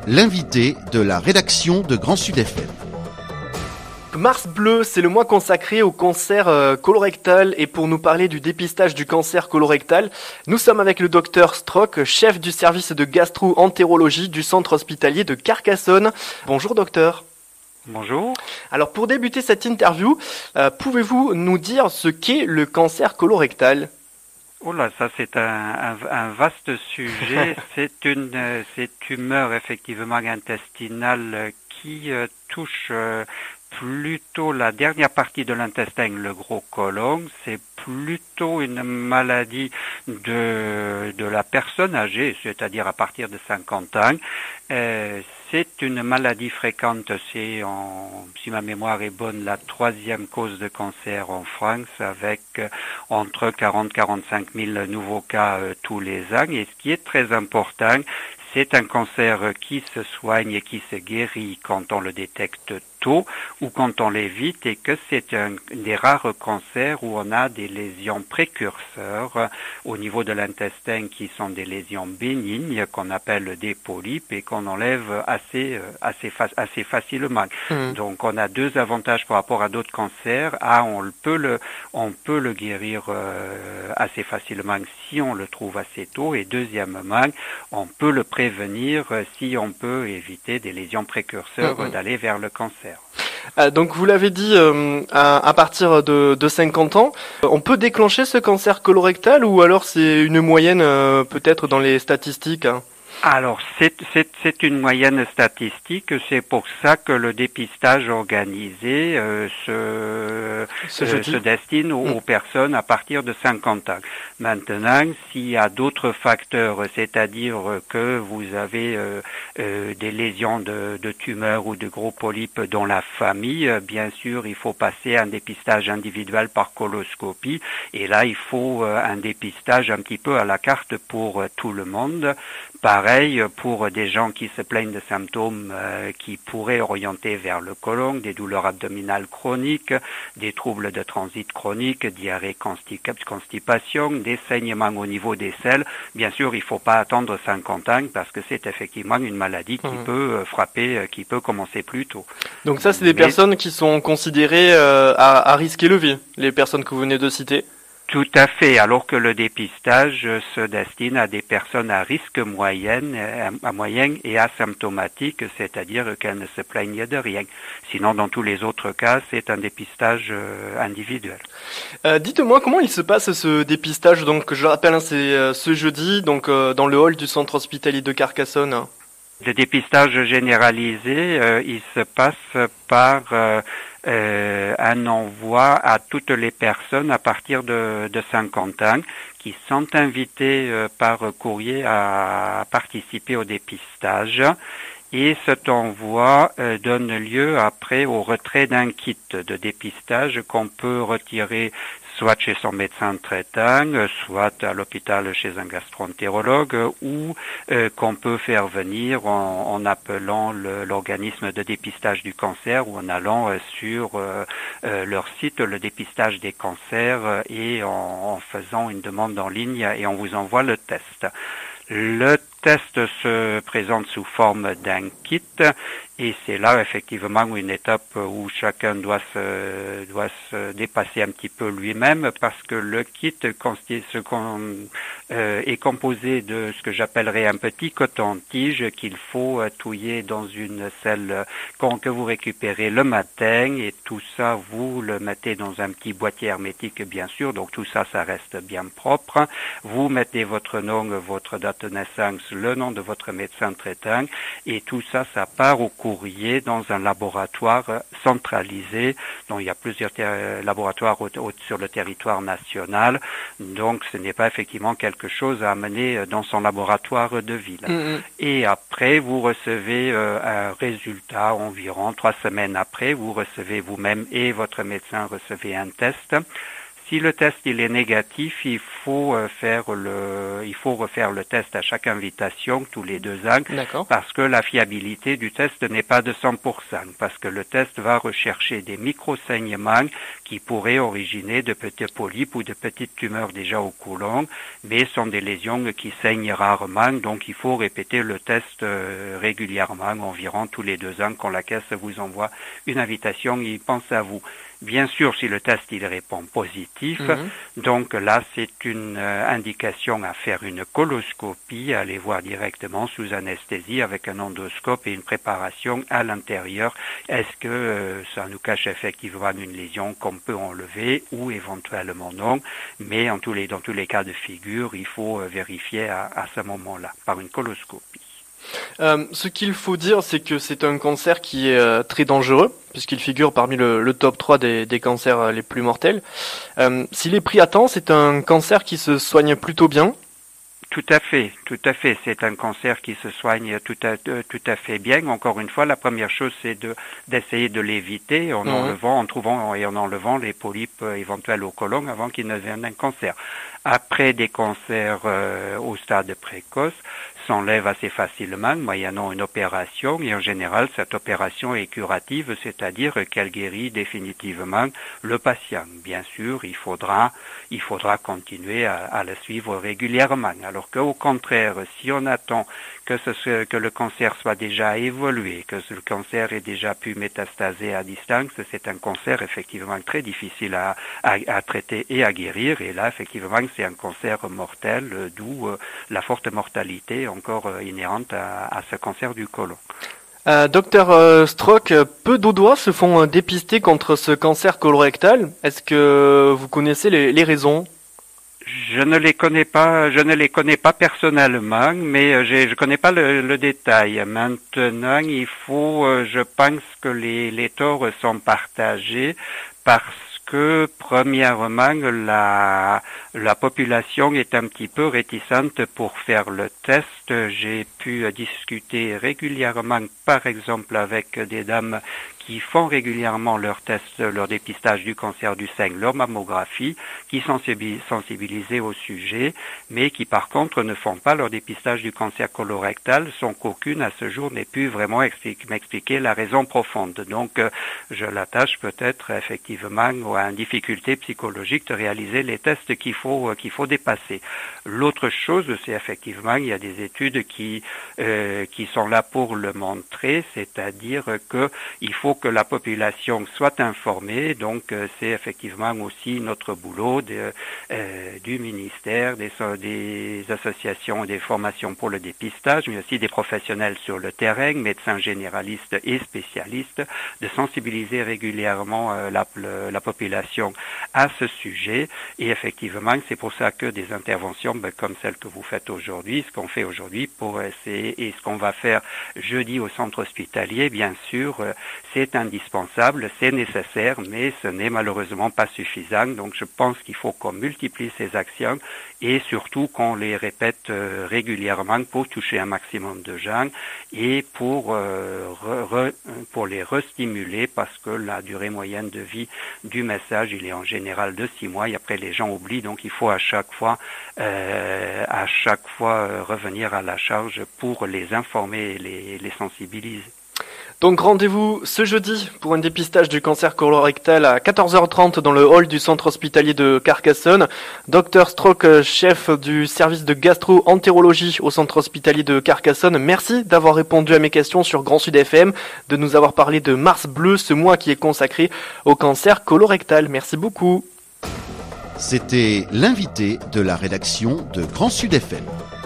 l'invité de la rédaction de Grand Sud FM. Mars Bleu, c'est le mois consacré au cancer colorectal et pour nous parler du dépistage du cancer colorectal, nous sommes avec le docteur Strock, chef du service de gastro-entérologie du centre hospitalier de Carcassonne. Bonjour docteur. Bonjour. Alors pour débuter cette interview, pouvez-vous nous dire ce qu'est le cancer colorectal ? Oh là, ça c'est un vaste sujet. C'est tumeur effectivement intestinale qui touche plutôt la dernière partie de l'intestin, le gros côlon. C'est plutôt une maladie de la personne âgée, c'est-à-dire à partir de 50 ans. C'est une maladie fréquente, si ma mémoire est bonne, la 3e cause de cancer en France, avec entre 40 et 45 000 nouveaux cas tous les ans. Et ce qui est très important, c'est un cancer qui se soigne et qui se guérit quand on le détecte tôt ou quand on l'évite, et que c'est un des rares cancers où on a des lésions précurseurs au niveau de l'intestin qui sont des lésions bénignes qu'on appelle des polypes et qu'on enlève assez facilement. Donc on a deux avantages par rapport à d'autres cancers. On peut le guérir assez facilement si on le trouve assez tôt, et deuxièmement, on peut le prévenir si on peut éviter des lésions précurseurs d'aller vers le cancer. Donc vous l'avez dit, à partir de 50 ans, on peut déclencher ce cancer colorectal ou alors c'est une moyenne peut-être dans les statistiques hein ? Alors, c'est une moyenne statistique, c'est pour ça que le dépistage organisé se destine aux personnes à partir de 50 ans. Maintenant, s'il y a d'autres facteurs, c'est-à-dire que vous avez des lésions de tumeurs ou de gros polypes dans la famille, bien sûr, il faut passer un dépistage individuel par coloscopie, et là, il faut un dépistage un petit peu à la carte pour tout le monde. Pareil pour des gens qui se plaignent de symptômes qui pourraient orienter vers le côlon, des douleurs abdominales chroniques, des troubles de transit chroniques, diarrhée, constipation, des saignements au niveau des selles. Bien sûr, il ne faut pas attendre 50 ans parce que c'est effectivement une maladie qui peut frapper, qui peut commencer plus tôt. Donc ça, c'est des personnes qui sont considérées à risque élevé, les personnes que vous venez de citer. Tout à fait, alors que le dépistage se destine à des personnes à risque moyen et asymptomatiques, c'est-à-dire qu'elles ne se plaignent de rien. Sinon, dans tous les autres cas, c'est un dépistage individuel. Dites-moi, comment il se passe ce dépistage ? Donc, je rappelle, c'est ce jeudi, donc dans le hall du centre hospitalier de Carcassonne. Le dépistage généralisé, il se passe par un envoi à toutes les personnes à partir de 50 ans qui sont invitées par courrier à participer au dépistage. Et cet envoi donne lieu après au retrait d'un kit de dépistage qu'on peut retirer soit chez son médecin traitant, soit à l'hôpital chez un gastro-entérologue, ou qu'on peut faire venir en appelant l'organisme de dépistage du cancer ou en allant sur leur site, le dépistage des cancers, et en faisant une demande en ligne, et on vous envoie le test. Le test se présente sous forme d'un kit, et c'est là effectivement une étape où chacun doit se dépasser un petit peu lui-même, parce que le kit est composé de ce que j'appellerais un petit coton-tige qu'il faut touiller dans une selle que vous récupérez le matin, et tout ça vous le mettez dans un petit boîtier hermétique bien sûr, donc tout ça reste bien propre. Vous mettez votre nom, votre date de naissance, le nom de votre médecin traitant, et tout ça part au courrier dans un laboratoire centralisé. Donc il y a plusieurs laboratoires sur le territoire national, donc ce n'est pas effectivement quelque chose à amener dans son laboratoire de ville. Et après vous recevez un résultat environ 3 semaines après, vous recevez vous-même et votre médecin recevez un test. Si le test il est négatif, il faut refaire le test à chaque invitation tous les 2 ans. D'accord. Parce que la fiabilité du test n'est pas de 100%, parce que le test va rechercher des micro-saignements qui pourraient originer de petits polypes ou de petites tumeurs déjà au côlon, mais sont des lésions qui saignent rarement, donc il faut répéter le test régulièrement, environ tous les 2 ans, quand la caisse vous envoie une invitation, il pense à vous. Bien sûr, si le test il répond positif, donc là c'est une indication à faire une coloscopie, à aller voir directement sous anesthésie avec un endoscope et une préparation à l'intérieur. Est-ce que ça nous cache effectivement une lésion qu'on peut enlever ou éventuellement non, mais dans tous les cas de figure, il faut vérifier à ce moment-là par une coloscopie. Ce qu'il faut dire, c'est que c'est un cancer qui est très dangereux, puisqu'il figure parmi le top 3 des cancers les plus mortels. S'il est pris à temps, c'est un cancer qui se soigne plutôt bien. Tout à fait. C'est un cancer qui se soigne tout à fait bien. Encore une fois, la première chose, c'est d'essayer de l'éviter en enlevant les polypes éventuels au côlon avant qu'ils ne deviennent un cancer. Après des cancers au stade précoce, s'enlève assez facilement, moyennant une opération, et en général, cette opération est curative, c'est-à-dire qu'elle guérit définitivement le patient. Bien sûr, il faudra continuer à le suivre régulièrement. Alors qu'au contraire, si on attend que le cancer soit déjà évolué, que le cancer ait déjà pu métastaser à distance, c'est un cancer effectivement très difficile à traiter et à guérir, et là, effectivement, c'est un cancer mortel, d'où la forte mortalité encore inhérente à ce cancer du côlon. Docteur Strock, peu d'Audois se font dépister contre ce cancer colorectal. Est-ce que vous connaissez les raisons ? Je ne les connais pas personnellement, mais je connais pas le détail. Maintenant, je pense que les torts sont partagés parce que, premièrement, la population est un petit peu réticente pour faire le test. J'ai pu discuter régulièrement, par exemple, avec des dames qui font régulièrement leur test, leur dépistage du cancer du sein, leur mammographie, qui sont sensibilisés au sujet, mais qui par contre ne font pas leur dépistage du cancer colorectal, sans qu'aucune à ce jour n'ait pu vraiment m'expliquer la raison profonde. Donc je l'attache peut-être effectivement à une difficulté psychologique de réaliser les tests qu'il faut dépasser. L'autre chose, c'est effectivement, il y a des études qui sont là pour le montrer, c'est-à-dire que il faut que la population soit informée, donc c'est effectivement aussi notre boulot du ministère, des associations et des formations pour le dépistage, mais aussi des professionnels sur le terrain, médecins généralistes et spécialistes, de sensibiliser régulièrement la population à ce sujet. Et effectivement, c'est pour ça que des interventions comme celle que vous faites aujourd'hui, ce qu'on fait aujourd'hui pour essayer, et ce qu'on va faire jeudi au centre hospitalier, bien sûr, c'est indispensable, c'est nécessaire, mais ce n'est malheureusement pas suffisant. Donc je pense qu'il faut qu'on multiplie ces actions et surtout qu'on les répète régulièrement pour toucher un maximum de gens et pour les restimuler, parce que la durée moyenne de vie du message, il est en général de 6 mois et après les gens oublient, donc il faut à chaque fois revenir à la charge pour les informer et les sensibiliser. Donc rendez-vous ce jeudi pour un dépistage du cancer colorectal à 14h30 dans le hall du centre hospitalier de Carcassonne. Dr Strock, chef du service de gastro-entérologie au centre hospitalier de Carcassonne, merci d'avoir répondu à mes questions sur Grand Sud FM, de nous avoir parlé de Mars Bleu, ce mois qui est consacré au cancer colorectal. Merci beaucoup. C'était l'invité de la rédaction de Grand Sud FM.